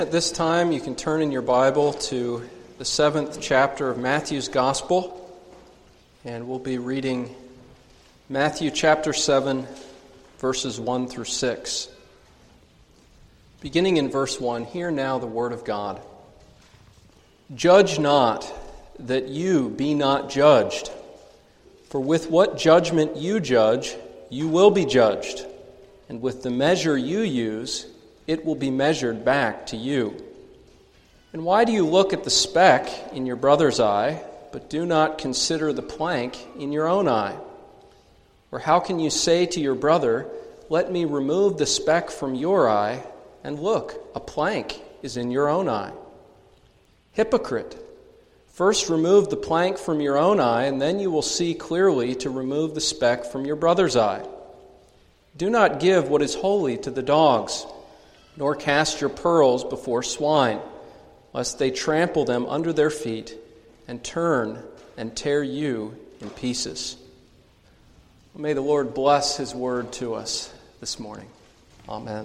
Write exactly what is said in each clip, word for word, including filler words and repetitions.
At this time, you can turn in your Bible to the seventh chapter of Matthew's Gospel, and we'll be reading Matthew chapter seven, verses one through six. Beginning in verse one, hear now the word of God. Judge not, that you be not judged. For with what judgment you judge, you will be judged, and with the measure you use, it will be measured back to you. And why do you look at the speck in your brother's eye, but do not consider the plank in your own eye? Or how can you say to your brother, let me remove the speck from your eye, and look, a plank is in your own eye? Hypocrite, first remove the plank from your own eye, and then you will see clearly to remove the speck from your brother's eye. Do not give what is holy to the dogs, nor cast your pearls before swine, lest they trample them under their feet and turn and tear you in pieces. May the Lord bless His word to us this morning. Amen.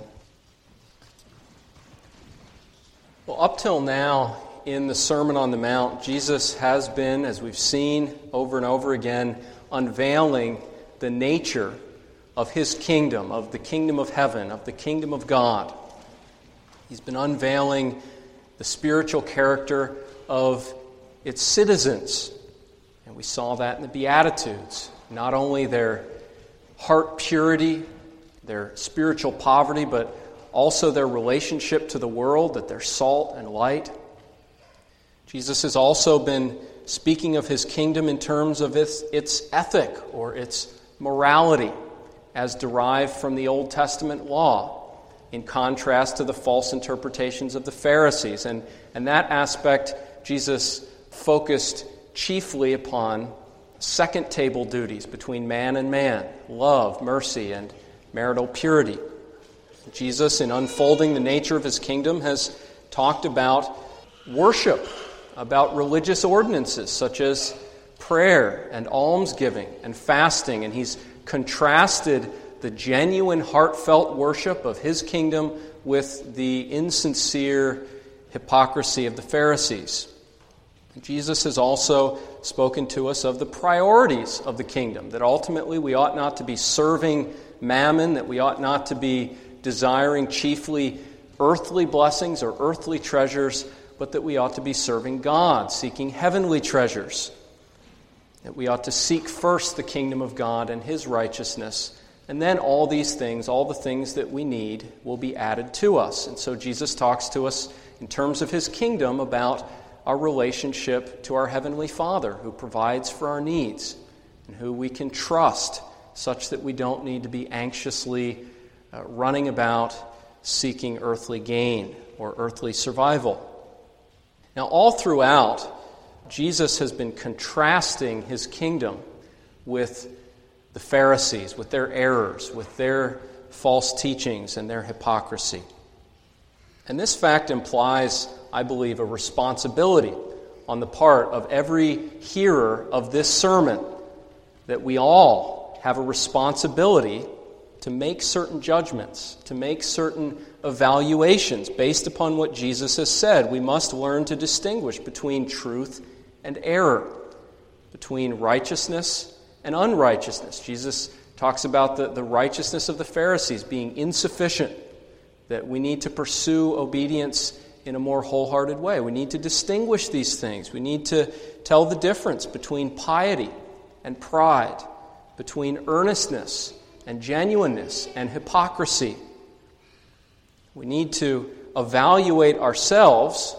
Well, up till now in the Sermon on the Mount, Jesus has been, as we've seen over and over again, unveiling the nature of His kingdom, of the kingdom of heaven, of the kingdom of God. He's been unveiling the spiritual character of its citizens. And we saw that in the Beatitudes. Not only their heart purity, their spiritual poverty, but also their relationship to the world, that they're salt and light. Jesus has also been speaking of His kingdom in terms of its, its ethic or its morality as derived from the Old Testament law, in contrast to the false interpretations of the Pharisees. And, and that aspect, Jesus focused chiefly upon second table duties between man and man, love, mercy, and marital purity. Jesus, in unfolding the nature of His kingdom, has talked about worship, about religious ordinances such as prayer and almsgiving and fasting, and He's contrasted the genuine, heartfelt worship of His kingdom with the insincere hypocrisy of the Pharisees. And Jesus has also spoken to us of the priorities of the kingdom, that ultimately we ought not to be serving mammon, that we ought not to be desiring chiefly earthly blessings or earthly treasures, but that we ought to be serving God, seeking heavenly treasures, that we ought to seek first the kingdom of God and His righteousness. And then all these things, all the things that we need, will be added to us. And so Jesus talks to us in terms of His kingdom about our relationship to our Heavenly Father, who provides for our needs and who we can trust such that we don't need to be anxiously uh, running about seeking earthly gain or earthly survival. Now, all throughout, Jesus has been contrasting His kingdom with the Pharisees, with their errors, with their false teachings and their hypocrisy. And this fact implies, I believe, a responsibility on the part of every hearer of this sermon, that we all have a responsibility to make certain judgments, to make certain evaluations based upon what Jesus has said. We must learn to distinguish between truth and error, between righteousness and unrighteousness. Jesus talks about the, the righteousness of the Pharisees being insufficient, that we need to pursue obedience in a more wholehearted way. We need to distinguish these things. We need to tell the difference between piety and pride, between earnestness and genuineness and hypocrisy. We need to evaluate ourselves,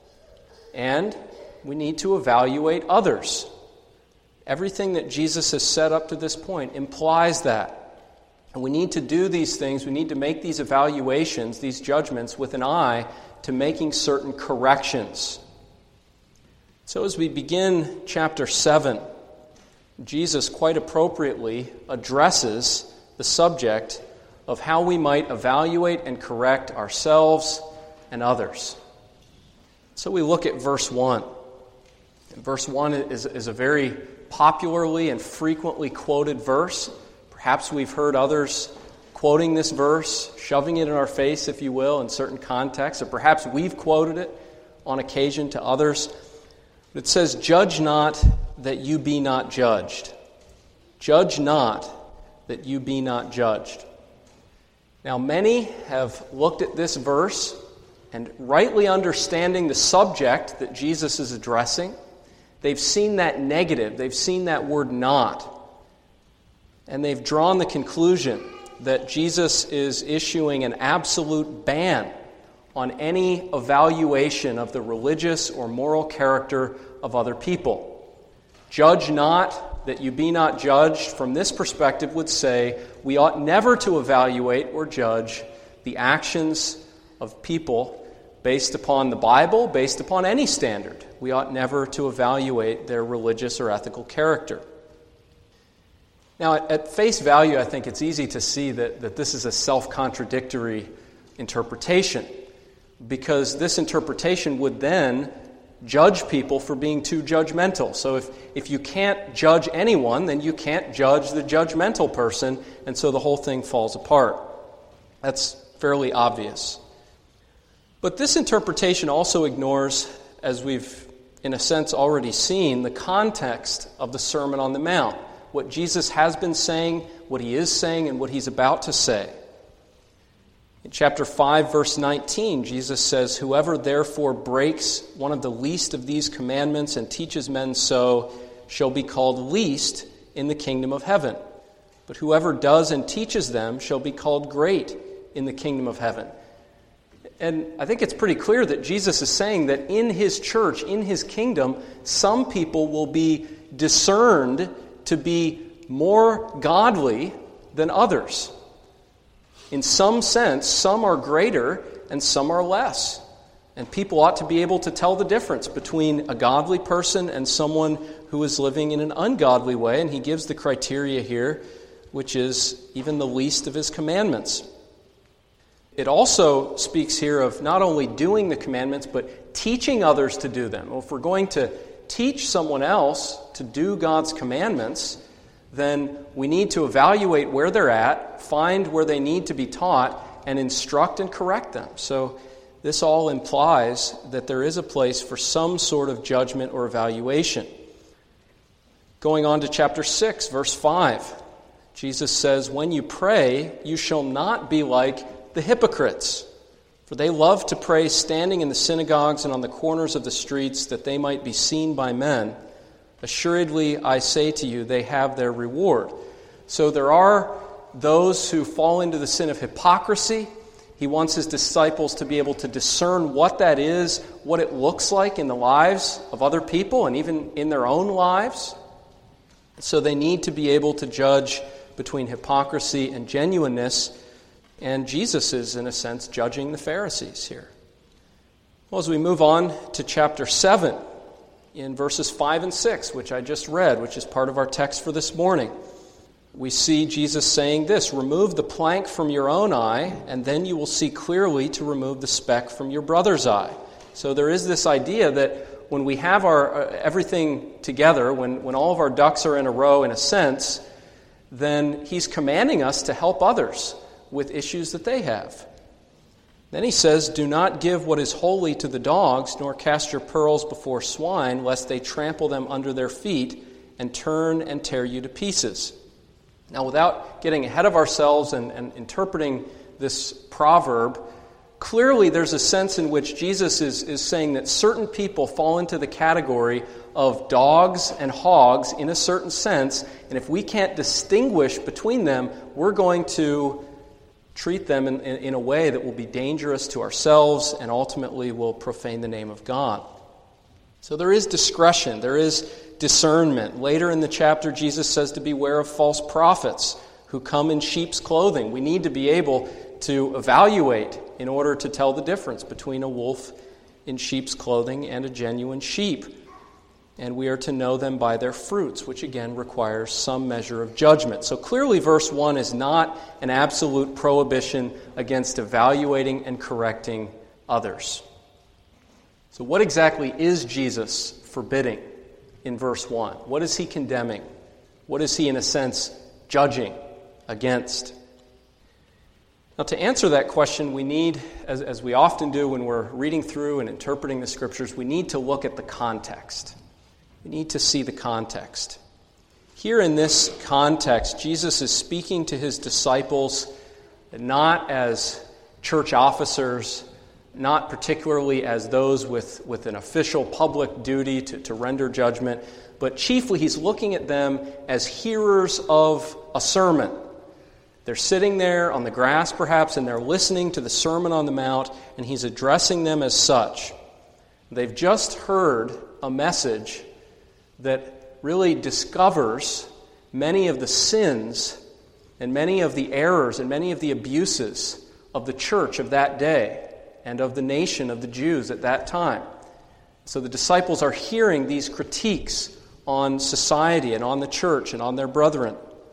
and we need to evaluate others. Everything that Jesus has said up to this point implies that. And we need to do these things, we need to make these evaluations, these judgments, with an eye to making certain corrections. So as we begin chapter seven, Jesus quite appropriately addresses the subject of how we might evaluate and correct ourselves and others. So we look at verse one. And verse one is, is a very popularly and frequently quoted verse. Perhaps we've heard others quoting this verse, shoving it in our face, if you will, in certain contexts, or perhaps we've quoted it on occasion to others. It says, "Judge not that you be not judged. Judge not that you be not judged." Now, many have looked at this verse and rightly understanding the subject that Jesus is addressing, they've seen that negative, they've seen that word "not," and they've drawn the conclusion that Jesus is issuing an absolute ban on any evaluation of the religious or moral character of other people. Judge not that you be not judged, from this perspective, would say we ought never to evaluate or judge the actions of people based upon the Bible, based upon any standard. We ought never to evaluate their religious or ethical character. Now, at, at face value, I think it's easy to see that, that this is a self-contradictory interpretation, because this interpretation would then judge people for being too judgmental. So if, if you can't judge anyone, then you can't judge the judgmental person, and so the whole thing falls apart. That's fairly obvious. But this interpretation also ignores, as we've in a sense already seen, the context of the Sermon on the Mount, what Jesus has been saying, what he is saying, and what he's about to say. In chapter five, verse nineteen, Jesus says, "Whoever therefore breaks one of the least of these commandments and teaches men so shall be called least in the kingdom of heaven. But whoever does and teaches them shall be called great in the kingdom of heaven." And I think it's pretty clear that Jesus is saying that in his church, in his kingdom, some people will be discerned to be more godly than others. In some sense, some are greater and some are less. And people ought to be able to tell the difference between a godly person and someone who is living in an ungodly way. And he gives the criteria here, which is even the least of his commandments. It also speaks here of not only doing the commandments, but teaching others to do them. Well, if we're going to teach someone else to do God's commandments, then we need to evaluate where they're at, find where they need to be taught, and instruct and correct them. So this all implies that there is a place for some sort of judgment or evaluation. Going on to chapter six, verse five, Jesus says, "When you pray, you shall not be like the hypocrites, for they love to pray standing in the synagogues and on the corners of the streets, that they might be seen by men. Assuredly, I say to you, they have their reward." So there are those who fall into the sin of hypocrisy. He wants his disciples to be able to discern what that is, what it looks like in the lives of other people and even in their own lives. So they need to be able to judge between hypocrisy and genuineness. And Jesus is, in a sense, judging the Pharisees here. Well, as we move on to chapter seven, in verses five and six, which I just read, which is part of our text for this morning, we see Jesus saying this: "Remove the plank from your own eye, and then you will see clearly to remove the speck from your brother's eye." So there is this idea that when we have our uh, everything together, when, when all of our ducks are in a row, in a sense, then he's commanding us to help others with issues that they have. Then he says, "Do not give what is holy to the dogs, nor cast your pearls before swine, lest they trample them under their feet and turn and tear you to pieces." Now, without getting ahead of ourselves and, and interpreting this proverb, clearly there's a sense in which Jesus is, is saying that certain people fall into the category of dogs and hogs in a certain sense, and if we can't distinguish between them, we're going to treat them in, in, in a way that will be dangerous to ourselves and ultimately will profane the name of God. So there is discretion, there is discernment. Later in the chapter, Jesus says to beware of false prophets who come in sheep's clothing. We need to be able to evaluate in order to tell the difference between a wolf in sheep's clothing and a genuine sheep. And we are to know them by their fruits, which again requires some measure of judgment. So clearly verse one is not an absolute prohibition against evaluating and correcting others. So what exactly is Jesus forbidding in verse one? What is he condemning? What is he, in a sense, judging against? Now, to answer that question, we need, as, as we often do when we're reading through and interpreting the Scriptures, we need to look at the context. We need to see the context. Here in this context, Jesus is speaking to his disciples not as church officers, not particularly as those with, with an official public duty to, to render judgment, but chiefly he's looking at them as hearers of a sermon. They're sitting there on the grass perhaps, and they're listening to the Sermon on the Mount, and he's addressing them as such. They've just heard a message that really discovers many of the sins and many of the errors and many of the abuses of the church of that day and of the nation of the Jews at that time. So the disciples are hearing these critiques on society and on the church and on their brethren.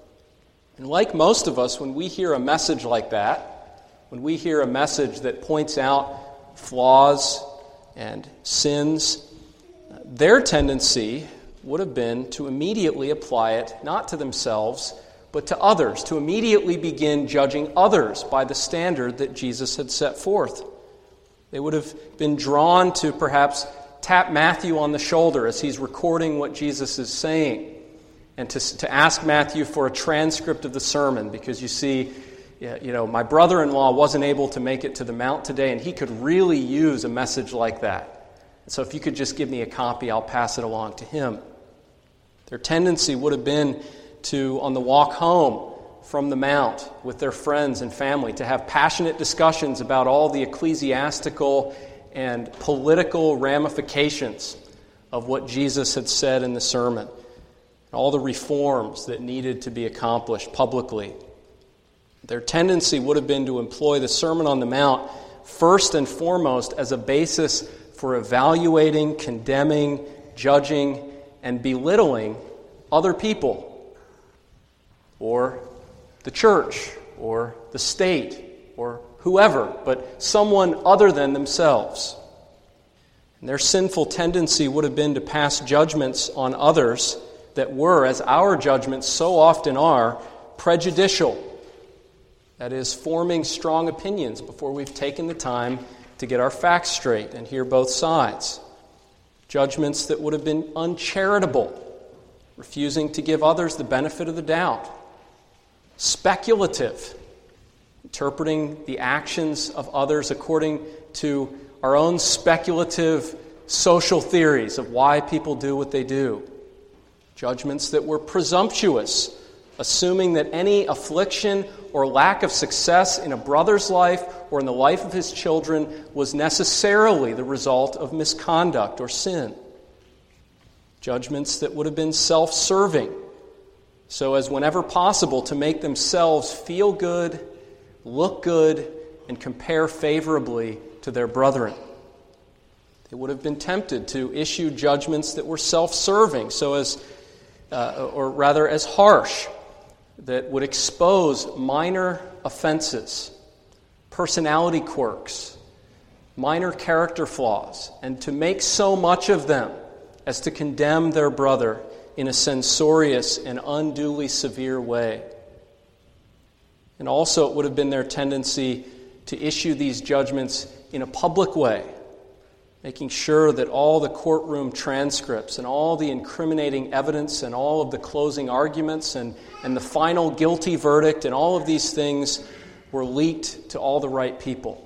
And like most of us, when we hear a message like that, when we hear a message that points out flaws and sins, their tendency would have been to immediately apply it, not to themselves, but to others, to immediately begin judging others by the standard that Jesus had set forth. They would have been drawn to perhaps tap Matthew on the shoulder as he's recording what Jesus is saying, and to, to ask Matthew for a transcript of the sermon, because you see, you know, my brother-in-law wasn't able to make it to the Mount today, and he could really use a message like that. So if you could just give me a copy, I'll pass it along to him. Their tendency would have been to, on the walk home from the Mount with their friends and family, to have passionate discussions about all the ecclesiastical and political ramifications of what Jesus had said in the sermon, all the reforms that needed to be accomplished publicly. Their tendency would have been to employ the Sermon on the Mount first and foremost as a basis for evaluating, condemning, judging, and belittling other people, or the church, or the state, or whoever, but someone other than themselves. And their sinful tendency would have been to pass judgments on others that were, as our judgments so often are, prejudicial. That is, forming strong opinions before we've taken the time to get our facts straight and hear both sides. Judgments that would have been uncharitable, refusing to give others the benefit of the doubt. Speculative, interpreting the actions of others according to our own speculative social theories of why people do what they do. Judgments that were presumptuous, assuming that any affliction or lack of success in a brother's life or in the life of his children was necessarily the result of misconduct or sin. Judgments that would have been self-serving, so as whenever possible to make themselves feel good, look good, and compare favorably to their brethren. They would have been tempted to issue judgments that were self-serving, so as Uh, or rather as harsh, that would expose minor offenses, personality quirks, minor character flaws, and to make so much of them as to condemn their brother in a censorious and unduly severe way. And also it would have been their tendency to issue these judgments in a public way, making sure that all the courtroom transcripts and all the incriminating evidence and all of the closing arguments and, and the final guilty verdict and all of these things were leaked to all the right people.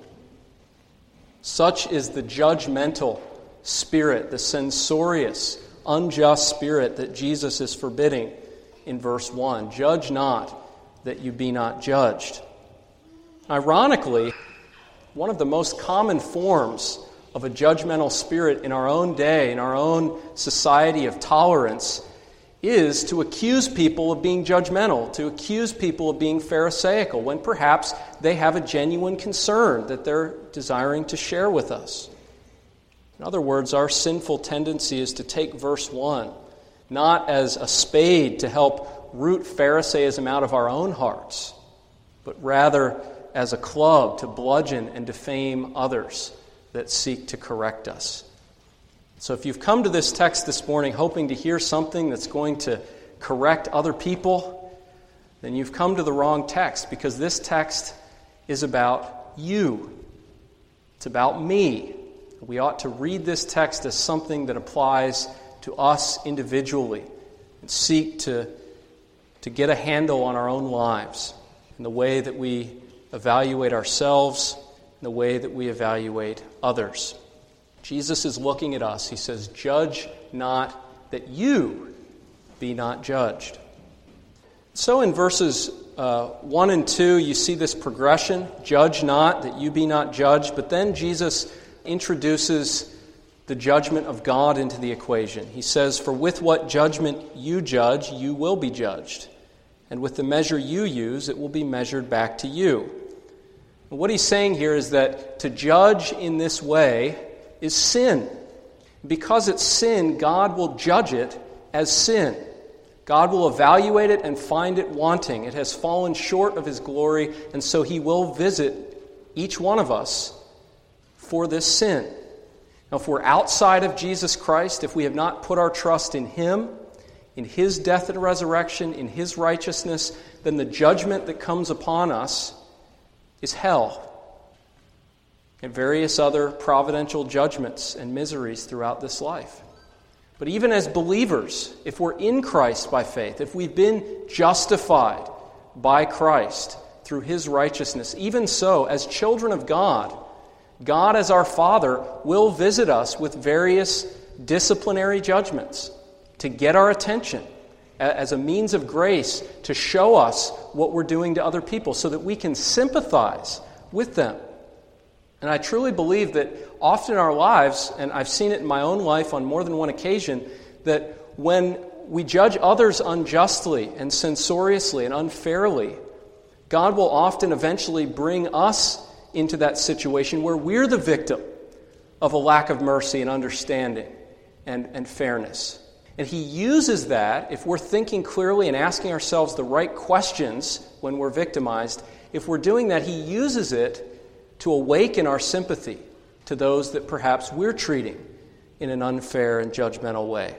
Such is the judgmental spirit, the censorious, unjust spirit that Jesus is forbidding in verse one. Judge not, that you be not judged. Ironically, one of the most common forms of a judgmental spirit in our own day, in our own society of tolerance, is to accuse people of being judgmental, to accuse people of being pharisaical, when perhaps they have a genuine concern that they're desiring to share with us. In other words, our sinful tendency is to take verse one, not as a spade to help root Pharisaism out of our own hearts, but rather as a club to bludgeon and defame others that seek to correct us. So if you've come to this text this morning hoping to hear something that's going to correct other people, then you've come to the wrong text, because this text is about you. It's about me. We ought to read this text as something that applies to us individually and seek to, to get a handle on our own lives and the way that we evaluate ourselves and the way that we evaluate others. Jesus is looking at us. He says, "Judge not, that you be not judged." So in verses uh, one and two, you see this progression, judge not, that you be not judged. But then Jesus introduces the judgment of God into the equation. He says, "For with what judgment you judge, you will be judged. And with the measure you use, it will be measured back to you." And what he's saying here is that to judge in this way is sin. Because it's sin, God will judge it as sin. God will evaluate it and find it wanting. It has fallen short of His glory, and so He will visit each one of us for this sin. Now, if we're outside of Jesus Christ, if we have not put our trust in Him, in His death and resurrection, in His righteousness, then the judgment that comes upon us is hell and various other providential judgments and miseries throughout this life. But even as believers, if we're in Christ by faith, if we've been justified by Christ through His righteousness, even so, as children of God, God as our Father will visit us with various disciplinary judgments to get our attention as a means of grace to show us what we're doing to other people so that we can sympathize with them. And I truly believe that often in our lives, and I've seen it in my own life on more than one occasion, that when we judge others unjustly and censoriously and unfairly, God will often eventually bring us into that situation where we're the victim of a lack of mercy and understanding and, and fairness. And He uses that, if we're thinking clearly and asking ourselves the right questions when we're victimized, if we're doing that, He uses it to awaken our sympathy to those that perhaps we're treating in an unfair and judgmental way.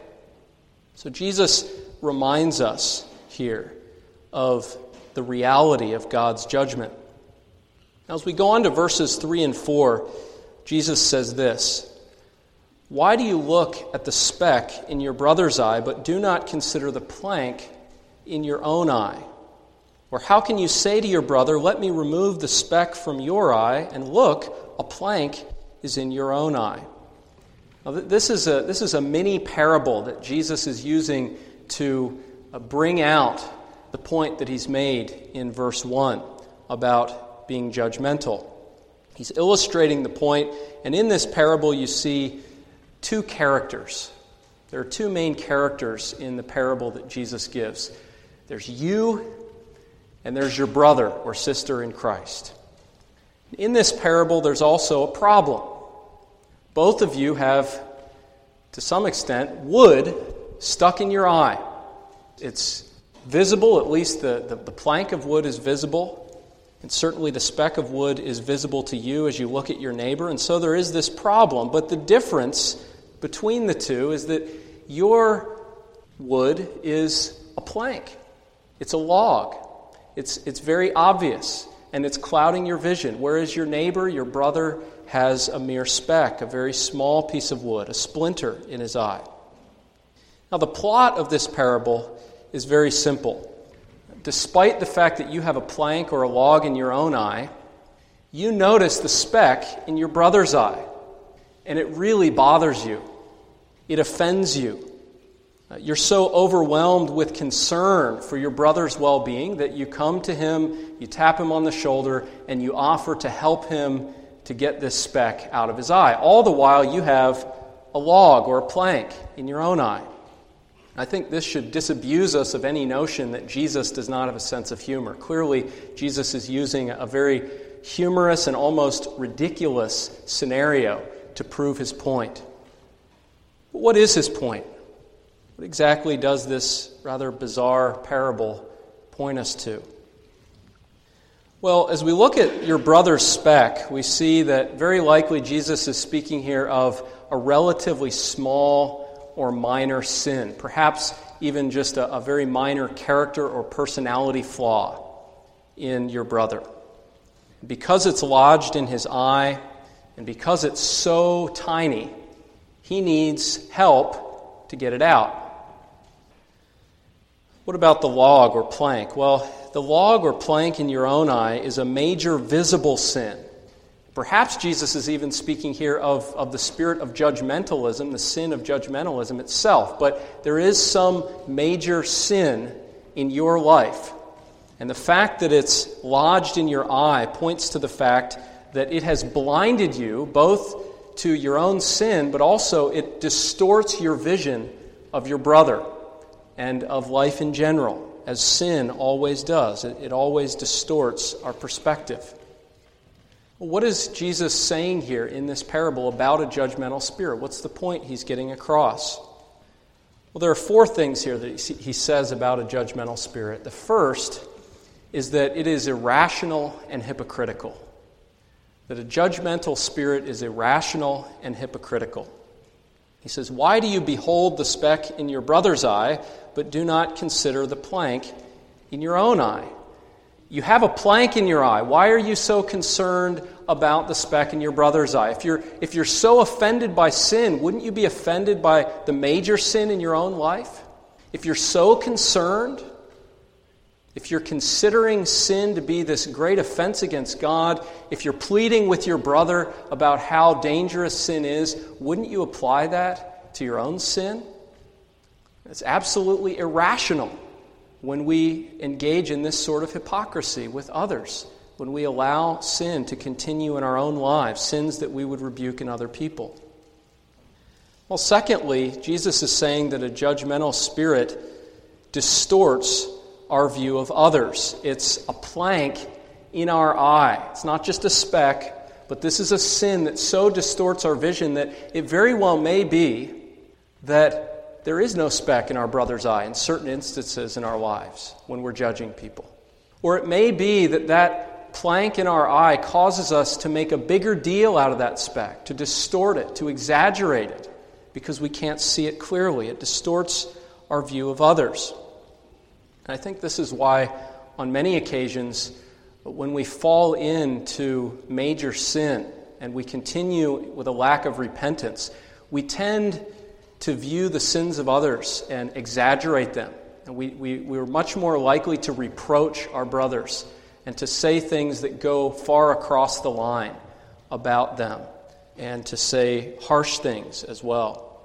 So Jesus reminds us here of the reality of God's judgment. Now, as we go on to verses three and four, Jesus says this, "Why do you look at the speck in your brother's eye, but do not consider the plank in your own eye? Or how can you say to your brother, 'Let me remove the speck from your eye,' and look, a plank is in your own eye?" Now, this is a this is a mini parable that Jesus is using to bring out the point that He's made in verse one about being judgmental. He's illustrating the point, and in this parable you see two characters. There are two main characters in the parable that Jesus gives. There's you, and there's your brother or sister in Christ. In this parable, there's also a problem. Both of you have, to some extent, wood stuck in your eye. It's visible, at least the, the, the plank of wood is visible, and certainly the speck of wood is visible to you as you look at your neighbor, and so there is this problem. But the difference between the two is that your wood is a plank. It's a log. It's it's very obvious, and it's clouding your vision, whereas your neighbor, your brother, has a mere speck, a very small piece of wood, a splinter in his eye. Now, the plot of this parable is very simple. Despite the fact that you have a plank or a log in your own eye, you notice the speck in your brother's eye, and it really bothers you. It offends you. You're so overwhelmed with concern for your brother's well-being that you come to him, you tap him on the shoulder, and you offer to help him to get this speck out of his eye. All the while you have a log or a plank in your own eye. I think this should disabuse us of any notion that Jesus does not have a sense of humor. Clearly, Jesus is using a very humorous and almost ridiculous scenario to prove his point. But what is his point? What exactly does this rather bizarre parable point us to? Well, as we look at your brother's speck, we see that very likely Jesus is speaking here of a relatively small or minor sin, perhaps even just a, a very minor character or personality flaw in your brother. Because it's lodged in his eye, and because it's so tiny, he needs help to get it out. What about the log or plank? Well, the log or plank in your own eye is a major visible sin. Perhaps Jesus is even speaking here of, of the spirit of judgmentalism, the sin of judgmentalism itself. But there is some major sin in your life. And the fact that it's lodged in your eye points to the fact that it has blinded you both to your own sin, but also it distorts your vision of your brother and of life in general, as sin always does. It, it always distorts our perspective. What is Jesus saying here in this parable about a judgmental spirit? What's the point he's getting across? Well, there are four things here that he says about a judgmental spirit. The first is that it is irrational and hypocritical. That a judgmental spirit is irrational and hypocritical. He says, "Why do you behold the speck in your brother's eye, but do not consider the plank in your own eye?" You have a plank in your eye. Why are you so concerned about the speck in your brother's eye? If you're, if you're so offended by sin, wouldn't you be offended by the major sin in your own life? If you're so concerned, if you're considering sin to be this great offense against God, if you're pleading with your brother about how dangerous sin is, wouldn't you apply that to your own sin? It's absolutely irrational when we engage in this sort of hypocrisy with others, when we allow sin to continue in our own lives, sins that we would rebuke in other people. Well, secondly, Jesus is saying that a judgmental spirit distorts our view of others. It's a plank in our eye. It's not just a speck, but this is a sin that so distorts our vision that it very well may be that there is no speck in our brother's eye in certain instances in our lives when we're judging people. Or it may be that that plank in our eye causes us to make a bigger deal out of that speck, to distort it, to exaggerate it, because we can't see it clearly. It distorts our view of others. And I think this is why, on many occasions, when we fall into major sin and we continue with a lack of repentance, we tend to view the sins of others and exaggerate them. And we, we, we're much more likely to reproach our brothers and to say things that go far across the line about them and to say harsh things as well.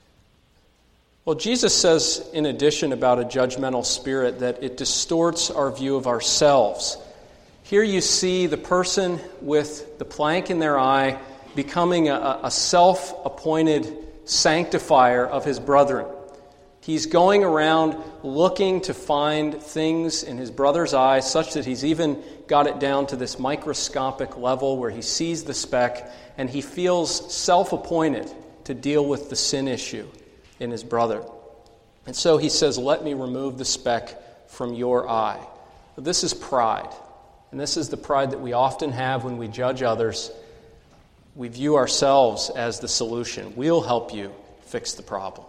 Well, Jesus says, in addition, about a judgmental spirit that it distorts our view of ourselves. Here you see the person with the plank in their eye becoming a, a self-appointed sanctifier of his brethren. He's going around looking to find things in his brother's eye such that he's even got it down to this microscopic level where he sees the speck and he feels self-appointed to deal with the sin issue in his brother. And so he says, "Let me remove the speck from your eye." But this is pride. And this is the pride that we often have when we judge others. We view ourselves as the solution. We'll help you fix the problem.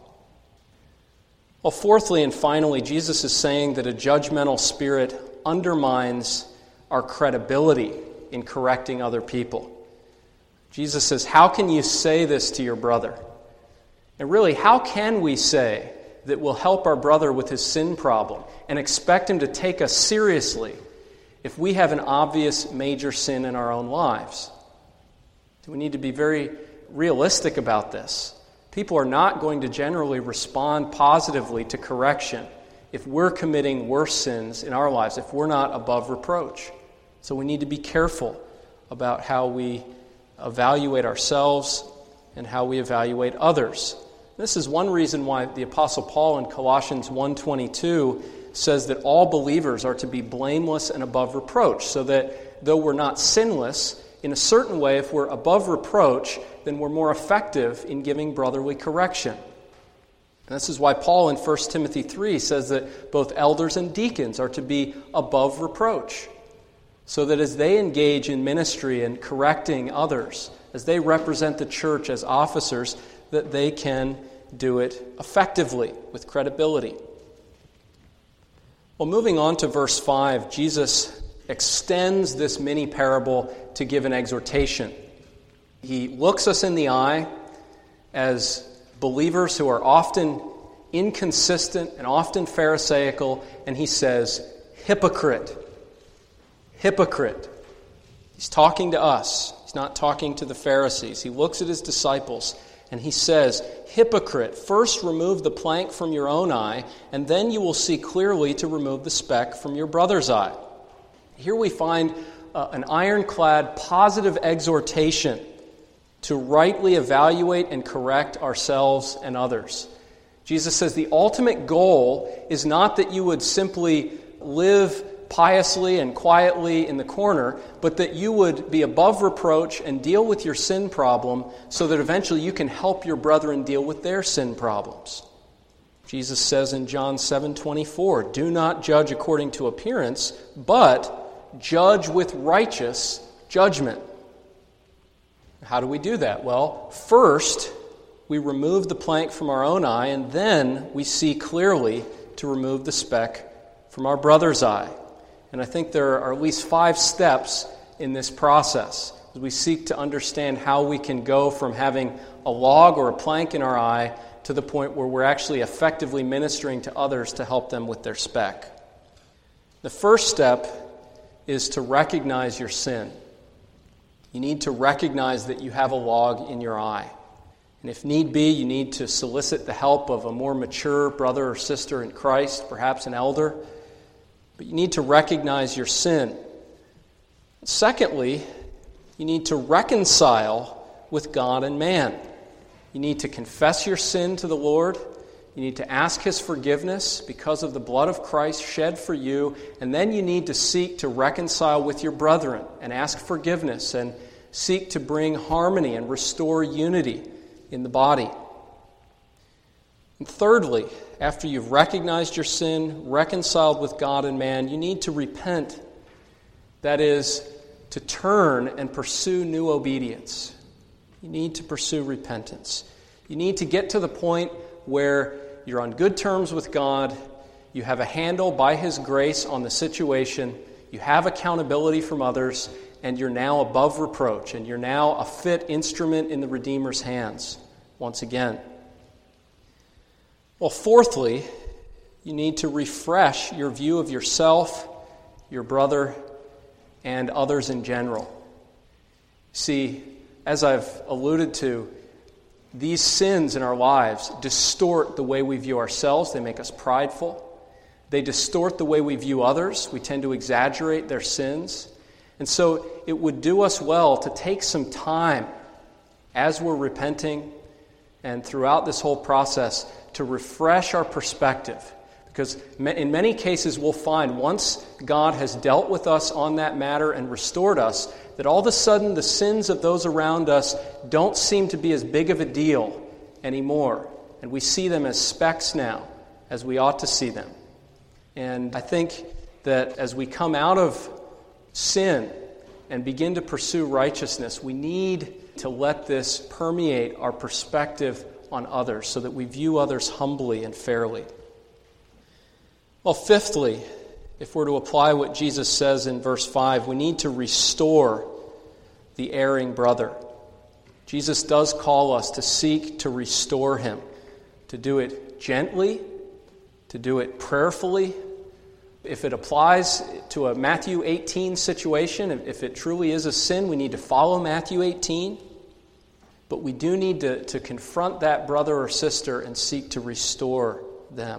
Well, fourthly and finally, Jesus is saying that a judgmental spirit undermines our credibility in correcting other people. Jesus says, "How can you say this to your brother?" And really, how can we say that we'll help our brother with his sin problem and expect him to take us seriously if we have an obvious major sin in our own lives? We need to be very realistic about this. People are not going to generally respond positively to correction if we're committing worse sins in our lives, if we're not above reproach. So we need to be careful about how we evaluate ourselves and how we evaluate others. This is one reason why the Apostle Paul in Colossians one twenty-two says that all believers are to be blameless and above reproach, so that though we're not sinless, in a certain way, if we're above reproach, then we're more effective in giving brotherly correction. And this is why Paul in First Timothy three says that both elders and deacons are to be above reproach, so that as they engage in ministry and correcting others, as they represent the church as officers, that they can do it effectively with credibility. Well, moving on to verse five, Jesus extends this mini parable to give an exhortation. He looks us in the eye as believers who are often inconsistent and often pharisaical, and he says, hypocrite, hypocrite. He's talking to us. He's not talking to the Pharisees. He looks at his disciples and he says, hypocrite, first remove the plank from your own eye, and then you will see clearly to remove the speck from your brother's eye. Here we find uh, an ironclad positive exhortation to rightly evaluate and correct ourselves and others. Jesus says the ultimate goal is not that you would simply live piously and quietly in the corner, but that you would be above reproach and deal with your sin problem so that eventually you can help your brethren deal with their sin problems. Jesus says in John seven twenty-four, do not judge according to appearance, but judge with righteous judgment. How do we do that? Well, first, we remove the plank from our own eye, and then we see clearly to remove the speck from our brother's eye. And I think there are at least five steps in this process as we seek to understand how we can go from having a log or a plank in our eye to the point where we're actually effectively ministering to others to help them with their speck. The first step is to recognize your sin. You need to recognize that you have a log in your eye. And if need be, you need to solicit the help of a more mature brother or sister in Christ, perhaps an elder. But you need to recognize your sin. Secondly, you need to reconcile with God and man. You need to confess your sin to the Lord. You need to ask His forgiveness because of the blood of Christ shed for you. And then you need to seek to reconcile with your brethren and ask forgiveness and seek to bring harmony and restore unity in the body. And thirdly, after you've recognized your sin, reconciled with God and man, you need to repent. That is, to turn and pursue new obedience. You need to pursue repentance. You need to get to the point where you're on good terms with God, you have a handle by His grace on the situation, you have accountability from others, and you're now above reproach, and you're now a fit instrument in the Redeemer's hands once again. Well, fourthly, you need to refresh your view of yourself, your brother, and others in general. See, as I've alluded to, these sins in our lives distort the way we view ourselves. They make us prideful. They distort the way we view others. We tend to exaggerate their sins. And so it would do us well to take some time as we're repenting and throughout this whole process to refresh our perspective. Because in many cases we'll find once God has dealt with us on that matter and restored us, that all of a sudden the sins of those around us don't seem to be as big of a deal anymore. And we see them as specks now, as we ought to see them. And I think that as we come out of sin and begin to pursue righteousness, we need to let this permeate our perspective on others so that we view others humbly and fairly. Well, fifthly, if we're to apply what Jesus says in verse five, we need to restore the erring brother. Jesus does call us to seek to restore him, to do it gently, to do it prayerfully. If it applies to a Matthew eighteen situation, if it truly is a sin, we need to follow Matthew eighteen. But we do need to, to confront that brother or sister and seek to restore them.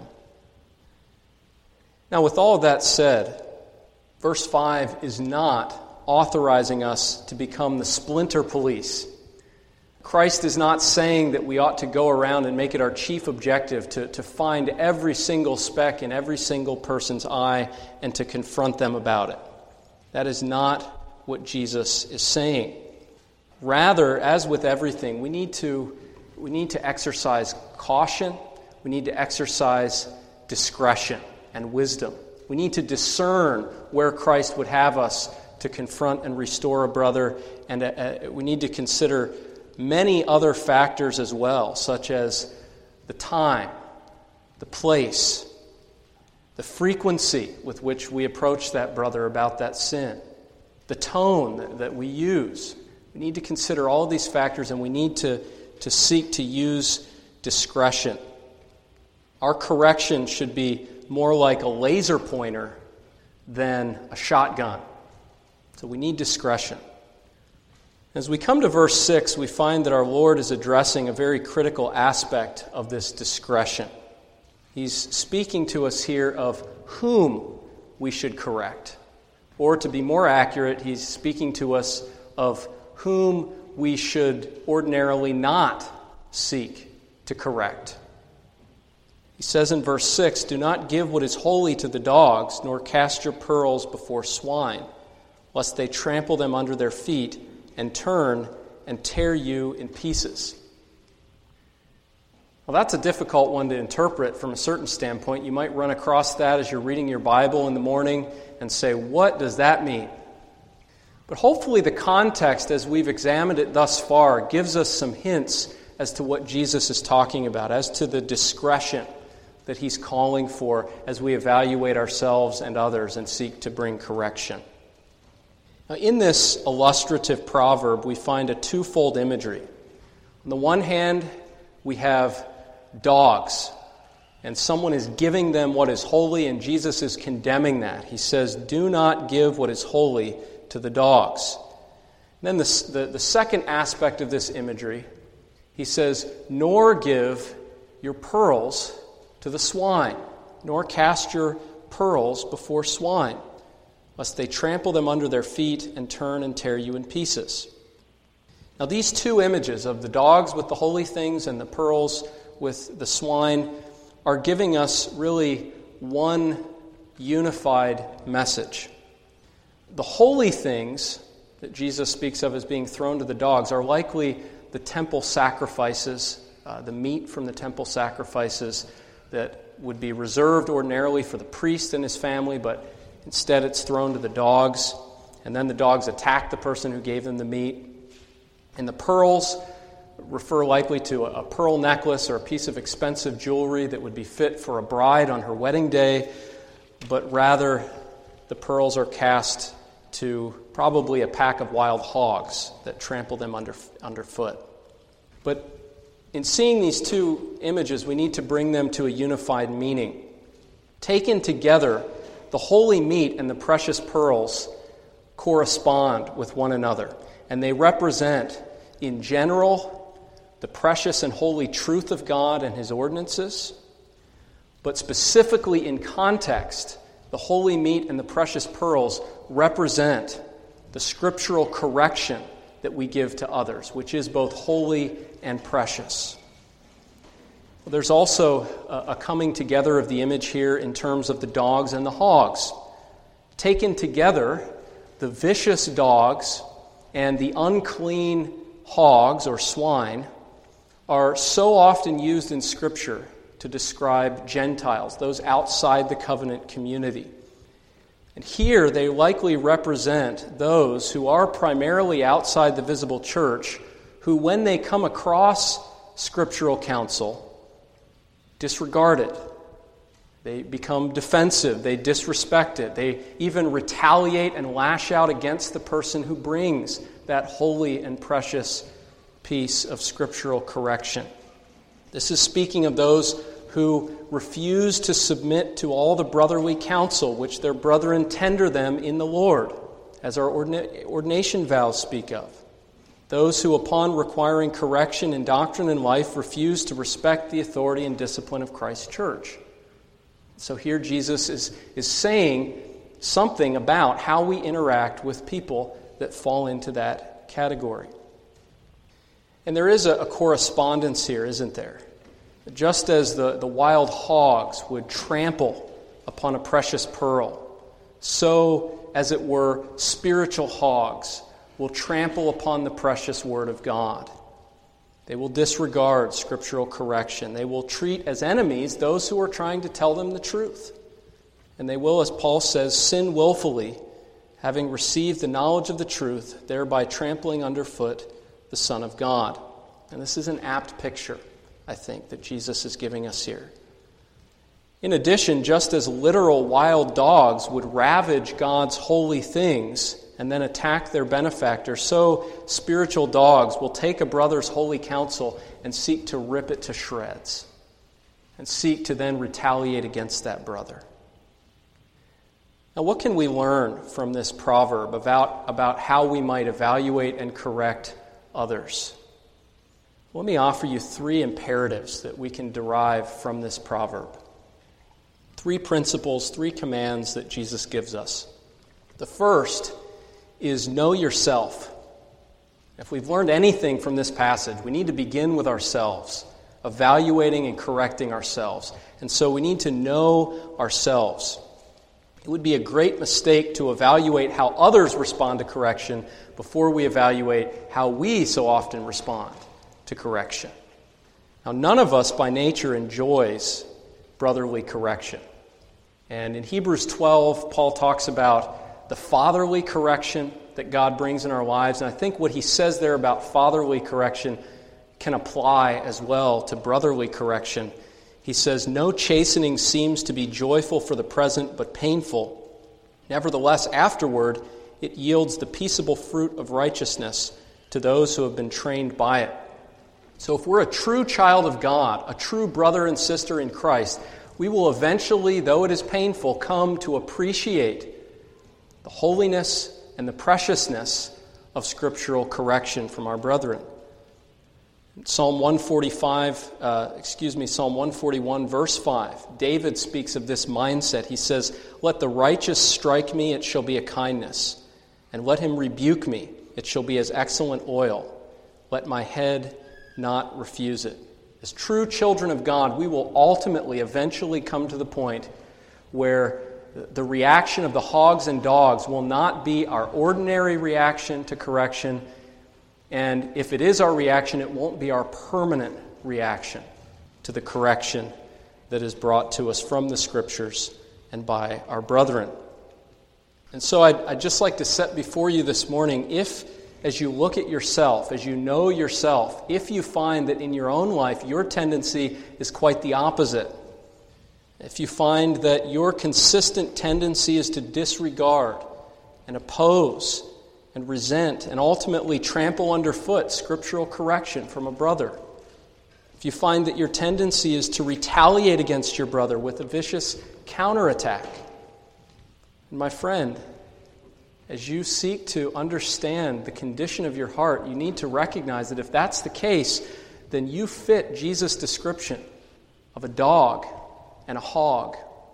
Now, with all of that said, verse five is not authorizing us to become the splinter police. Christ is not saying that we ought to go around and make it our chief objective to, to find every single speck in every single person's eye and to confront them about it. That is not what Jesus is saying. Rather, as with everything, we need to, we need to exercise caution. We need to exercise discretion and wisdom. We need to discern where Christ would have us to confront and restore a brother, and uh, we need to consider many other factors as well, such as the time, the place, the frequency with which we approach that brother about that sin, the tone that, that we use. We need to consider all of these factors, and we need to, to seek to use discretion. Our correction should be more like a laser pointer than a shotgun. So we need discretion. As we come to verse six, we find that our Lord is addressing a very critical aspect of this discretion. He's speaking to us here of whom we should correct. Or to be more accurate, he's speaking to us of whom we should ordinarily not seek to correct. He says in verse six, "Do not give what is holy to the dogs, nor cast your pearls before swine, lest they trample them under their feet and turn and tear you in pieces." Well, that's a difficult one to interpret from a certain standpoint. You might run across that as you're reading your Bible in the morning and say, what does that mean? But hopefully the context, as we've examined it thus far, gives us some hints as to what Jesus is talking about, as to the discretion that he's calling for as we evaluate ourselves and others and seek to bring correction. Now, in this illustrative proverb, we find a twofold imagery. On the one hand, we have dogs, and someone is giving them what is holy, and Jesus is condemning that. He says, "Do not give what is holy to the dogs." And then the, the, the second aspect of this imagery, he says, "Nor give your pearls to the swine, nor cast your pearls before swine, lest they trample them under their feet and turn and tear you in pieces." Now, these two images of the dogs with the holy things and the pearls with the swine are giving us really one unified message. The holy things that Jesus speaks of as being thrown to the dogs are likely the temple sacrifices, uh, the meat from the temple sacrifices that would be reserved ordinarily for the priest and his family, but instead it's thrown to the dogs, and then the dogs attack the person who gave them the meat. And the pearls refer likely to a pearl necklace or a piece of expensive jewelry that would be fit for a bride on her wedding day, but rather the pearls are cast to probably a pack of wild hogs that trample them under underfoot. But in seeing these two images, we need to bring them to a unified meaning. Taken together, the holy meat and the precious pearls correspond with one another, and they represent, in general, the precious and holy truth of God and His ordinances, but specifically in context, the holy meat and the precious pearls represent the scriptural correction that we give to others, which is both holy and precious. There's also a coming together of the image here in terms of the dogs and the hogs. Taken together, the vicious dogs and the unclean hogs or swine are so often used in Scripture to describe Gentiles, those outside the covenant community. And here they likely represent those who are primarily outside the visible church, who when they come across scriptural counsel, disregard it. They become defensive, they disrespect it, they even retaliate and lash out against the person who brings that holy and precious piece of scriptural correction. This is speaking of those who refuse to submit to all the brotherly counsel which their brethren tender them in the Lord, as our ordina- ordination vows speak of. Those who, upon requiring correction in doctrine and life, refuse to respect the authority and discipline of Christ's church. So here Jesus is, is saying something about how we interact with people that fall into that category. And there is a, a correspondence here, isn't there? Just as the, the wild hogs would trample upon a precious pearl, so, as it were, spiritual hogs will trample upon the precious Word of God. They will disregard scriptural correction. They will treat as enemies those who are trying to tell them the truth. And they will, as Paul says, sin willfully, having received the knowledge of the truth, thereby trampling underfoot the Son of God. And this is an apt picture, I think, that Jesus is giving us here. In addition, just as literal wild dogs would ravage God's holy things and then attack their benefactor, so spiritual dogs will take a brother's holy counsel and seek to rip it to shreds and seek to then retaliate against that brother. Now, what can we learn from this proverb about, about how we might evaluate and correct others? Let me offer you three imperatives that we can derive from this proverb. Three principles, three commands that Jesus gives us. The first is know yourself. If we've learned anything from this passage, we need to begin with ourselves, evaluating and correcting ourselves. And so we need to know ourselves. It would be a great mistake to evaluate how others respond to correction before we evaluate how we so often respond to correction. Now, none of us by nature enjoys brotherly correction. And in Hebrews twelve, Paul talks about the fatherly correction that God brings in our lives. And I think what he says there about fatherly correction can apply as well to brotherly correction. He says, "No chastening seems to be joyful for the present, but painful. Nevertheless, afterward, it yields the peaceable fruit of righteousness to those who have been trained by it." So if we're a true child of God, a true brother and sister in Christ, we will eventually, though it is painful, come to appreciate the holiness and the preciousness of scriptural correction from our brethren. Psalm one forty-five, uh, excuse me, Psalm one forty-one, verse five, David speaks of this mindset. He says, "Let the righteous strike me, it shall be a kindness, and let him rebuke me, it shall be as excellent oil. Let my head not refuse it." As true children of God, we will ultimately, eventually come to the point where the reaction of the hogs and dogs will not be our ordinary reaction to correction. And if it is our reaction, it won't be our permanent reaction to the correction that is brought to us from the Scriptures and by our brethren. And so I'd, I'd just like to set before you this morning, if, as you look at yourself, as you know yourself, if you find that in your own life your tendency is quite the opposite, if you find that your consistent tendency is to disregard and oppose and resent and ultimately trample underfoot scriptural correction from a brother, if you find that your tendency is to retaliate against your brother with a vicious counterattack, and my friend, as you seek to understand the condition of your heart, you need to recognize that if that's the case, then you fit Jesus' description of a dog and a hog.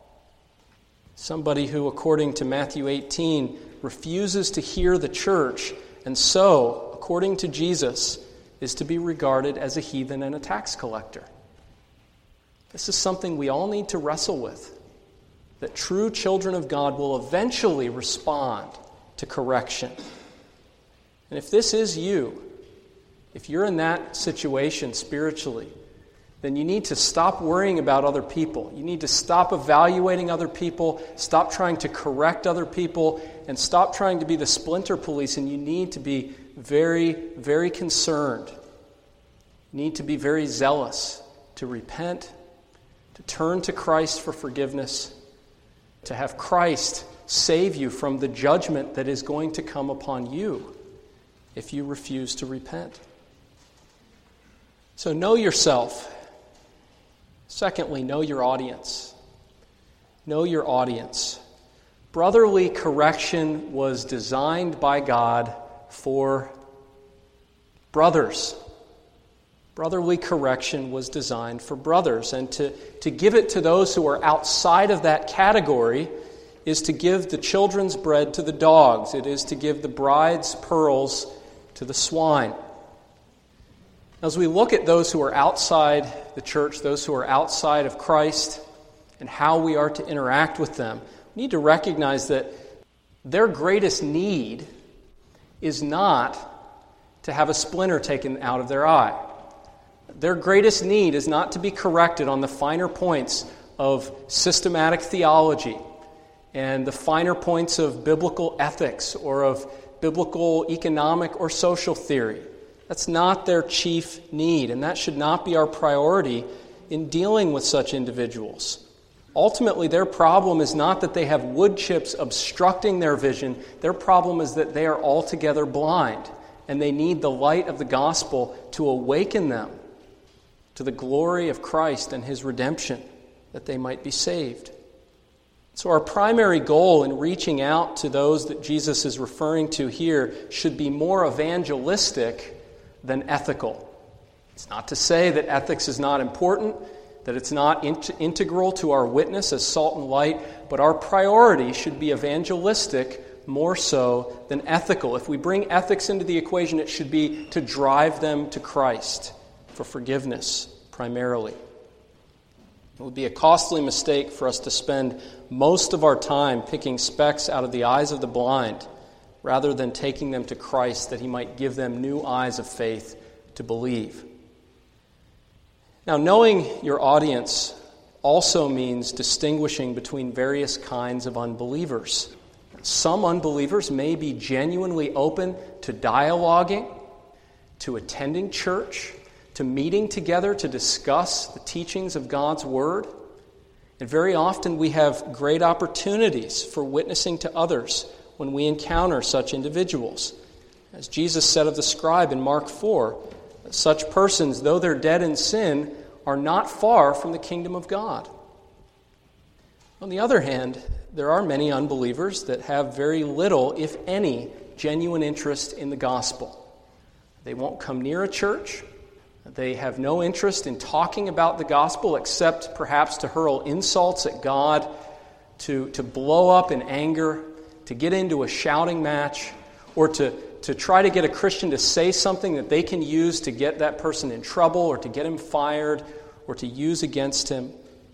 Somebody who, according to Matthew eighteen, refuses to hear the church, and so, according to Jesus, is to be regarded as a heathen and a tax collector. This is something we all need to wrestle with, that true children of God will eventually respond to correction. And if this is you, if you're in that situation spiritually, then you need to stop worrying about other people. You need to stop evaluating other people, stop trying to correct other people, and stop trying to be the splinter police, and you need to be very, very concerned. You need to be very zealous to repent, to turn to Christ for forgiveness, to have Christ save you from the judgment that is going to come upon you if you refuse to repent. So know yourself. Secondly, know your audience. Know your audience. Brotherly correction was designed by God for brothers. Brotherly correction was designed for brothers. And to, to give it to those who are outside of that category is to give the children's bread to the dogs. It is to give the bride's pearls to the swine. As we look at those who are outside the church, those who are outside of Christ, and how we are to interact with them, we need to recognize that their greatest need is not to have a splinter taken out of their eye. Their greatest need is not to be corrected on the finer points of systematic theology and the finer points of biblical ethics or of biblical economic or social theory. That's not their chief need, and that should not be our priority in dealing with such individuals. Ultimately, their problem is not that they have wood chips obstructing their vision. Their problem is that they are altogether blind, and they need the light of the gospel to awaken them to the glory of Christ and his redemption, that they might be saved. So our primary goal in reaching out to those that Jesus is referring to here should be more evangelistic than ethical. It's not to say that ethics is not important, that it's not in- integral to our witness as salt and light, but our priority should be evangelistic more so than ethical. If we bring ethics into the equation, it should be to drive them to Christ for forgiveness primarily. It would be a costly mistake for us to spend most of our time picking specks out of the eyes of the blind rather than taking them to Christ that he might give them new eyes of faith to believe. Now, knowing your audience also means distinguishing between various kinds of unbelievers. Some unbelievers may be genuinely open to dialoguing, to attending church, to meeting together to discuss the teachings of God's Word. And very often we have great opportunities for witnessing to others when we encounter such individuals. As Jesus said of the scribe in Mark four, such persons, though they're dead in sin, are not far from the kingdom of God. On the other hand, there are many unbelievers that have very little, if any, genuine interest in the gospel. They won't come near a church. They have no interest in talking about the gospel except perhaps to hurl insults at God, to, to blow up in anger, to get into a shouting match, or to, to try to get a Christian to say something that they can use to get that person in trouble or to get him fired or to use against him.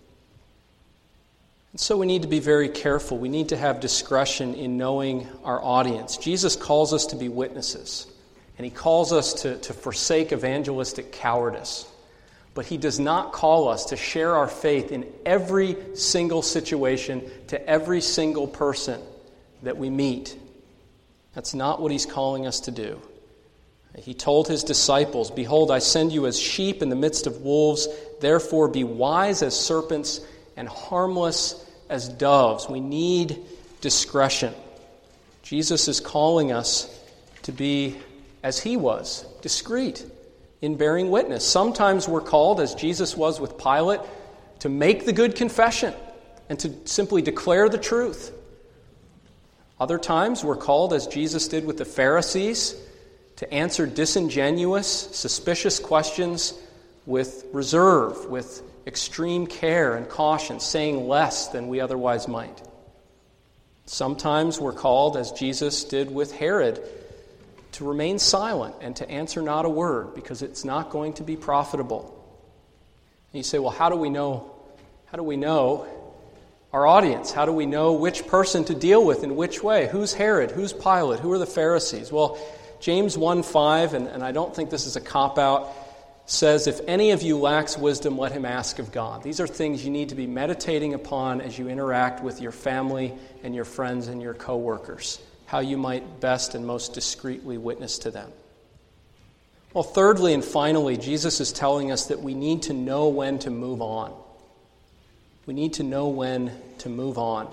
And so we need to be very careful. We need to have discretion in knowing our audience. Jesus calls us to be witnesses. And he calls us to, to forsake evangelistic cowardice. But he does not call us to share our faith in every single situation to every single person that we meet. That's not what he's calling us to do. He told his disciples, "Behold, I send you as sheep in the midst of wolves. Therefore be wise as serpents and harmless as doves." We need discretion. Jesus is calling us to be, as he was, discreet in bearing witness. Sometimes we're called, as Jesus was with Pilate, to make the good confession and to simply declare the truth. Other times we're called, as Jesus did with the Pharisees, to answer disingenuous, suspicious questions with reserve, with extreme care and caution, saying less than we otherwise might. Sometimes we're called, as Jesus did with Herod, to remain silent and to answer not a word, because it's not going to be profitable. And you say, well, how do we know? How do we know our audience? How do we know which person to deal with in which way? Who's Herod? Who's Pilate? Who are the Pharisees? Well, James one five, and, and I don't think this is a cop-out, says, "If any of you lacks wisdom, let him ask of God." These are things you need to be meditating upon as you interact with your family and your friends and your co-workers, how you might best and most discreetly witness to them. Well, thirdly and finally, Jesus is telling us that we need to know when to move on. We need to know when to move on.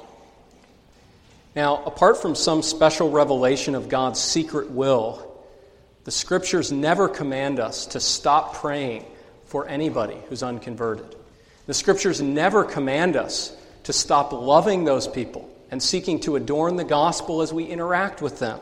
Now, apart from some special revelation of God's secret will, the Scriptures never command us to stop praying for anybody who's unconverted. The Scriptures never command us to stop loving those people and seeking to adorn the gospel as we interact with them.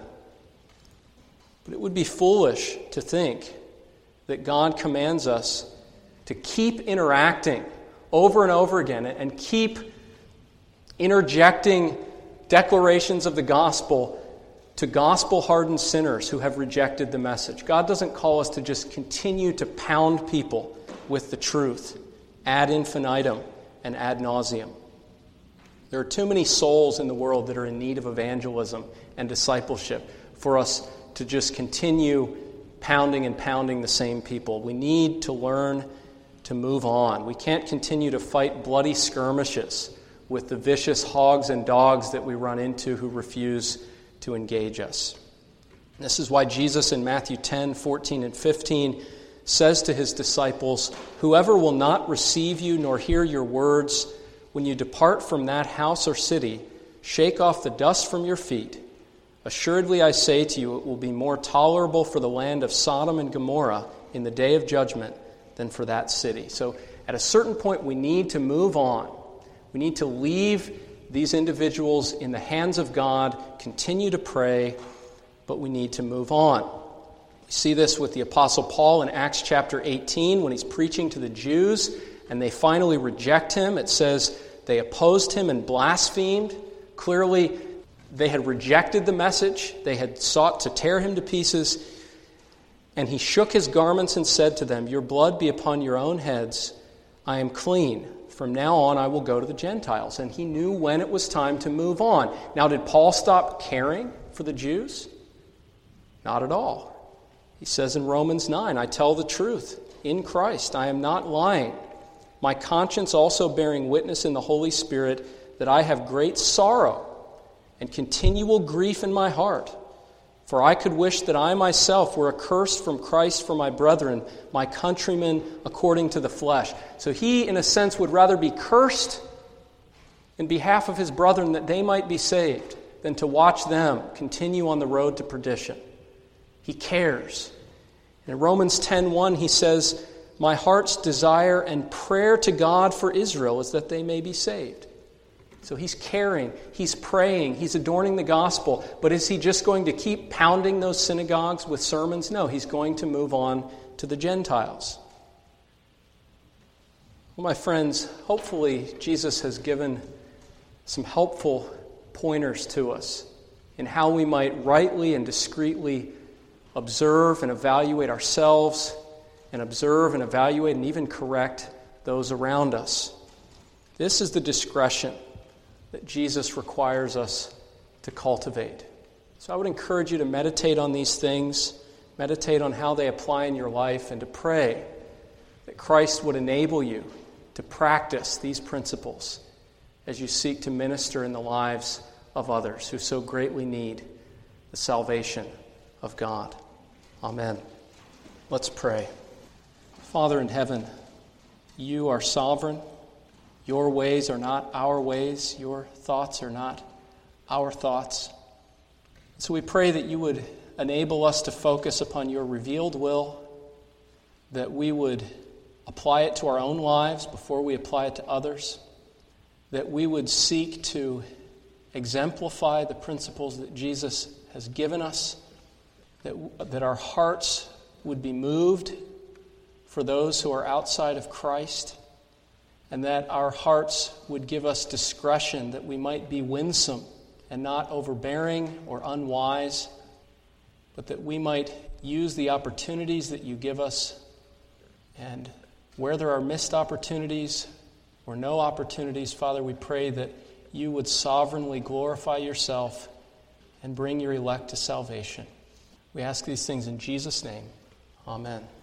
But it would be foolish to think that God commands us to keep interacting over and over again and keep interjecting declarations of the gospel to gospel-hardened sinners who have rejected the message. God doesn't call us to just continue to pound people with the truth ad infinitum and ad nauseum. There are too many souls in the world that are in need of evangelism and discipleship for us to just continue pounding and pounding the same people. We need to learn to move on. We can't continue to fight bloody skirmishes with the vicious hogs and dogs that we run into who refuse to engage us. This is why Jesus in Matthew ten, fourteen, and fifteen says to his disciples, "Whoever will not receive you nor hear your words when you depart from that house or city, shake off the dust from your feet. Assuredly, I say to you, it will be more tolerable for the land of Sodom and Gomorrah in the day of judgment than for that city. So at a certain point, we need to move on. We need to leave these individuals in the hands of God, continue to pray, but we need to move on. We see this with the Apostle Paul in Acts chapter eighteen when he's preaching to the Jews and they finally reject him. It says they opposed him and blasphemed. Clearly, they had rejected the message. They had sought to tear him to pieces. And he shook his garments and said to them, "Your blood be upon your own heads. I am clean. From now on I will go to the Gentiles." And he knew when it was time to move on. Now, did Paul stop caring for the Jews? Not at all. He says in Romans nine, "I tell the truth in Christ. I am not lying. My conscience also bearing witness in the Holy Spirit that I have great sorrow and continual grief in my heart. For I could wish that I myself were accursed from Christ for my brethren, my countrymen according to the flesh." So he, in a sense, would rather be cursed in behalf of his brethren that they might be saved than to watch them continue on the road to perdition. He cares. In Romans ten one, he says, "My heart's desire and prayer to God for Israel is that they may be saved." So he's caring, he's praying, he's adorning the gospel. But is he just going to keep pounding those synagogues with sermons? No, he's going to move on to the Gentiles. Well, my friends, hopefully Jesus has given some helpful pointers to us in how we might rightly and discreetly observe and evaluate ourselves, and observe and evaluate and even correct those around us. This is the discretion that Jesus requires us to cultivate. So I would encourage you to meditate on these things, meditate on how they apply in your life, and to pray that Christ would enable you to practice these principles as you seek to minister in the lives of others who so greatly need the salvation of God. Amen. Let's pray. Father in heaven, you are sovereign. Your ways are not our ways. Your thoughts are not our thoughts. So we pray that you would enable us to focus upon your revealed will, that we would apply it to our own lives before we apply it to others, that we would seek to exemplify the principles that Jesus has given us, that, that our hearts would be moved for those who are outside of Christ, and that our hearts would give us discretion, that we might be winsome and not overbearing or unwise, but that we might use the opportunities that you give us. And where there are missed opportunities or no opportunities, Father, we pray that you would sovereignly glorify yourself and bring your elect to salvation. We ask these things in Jesus' name. Amen.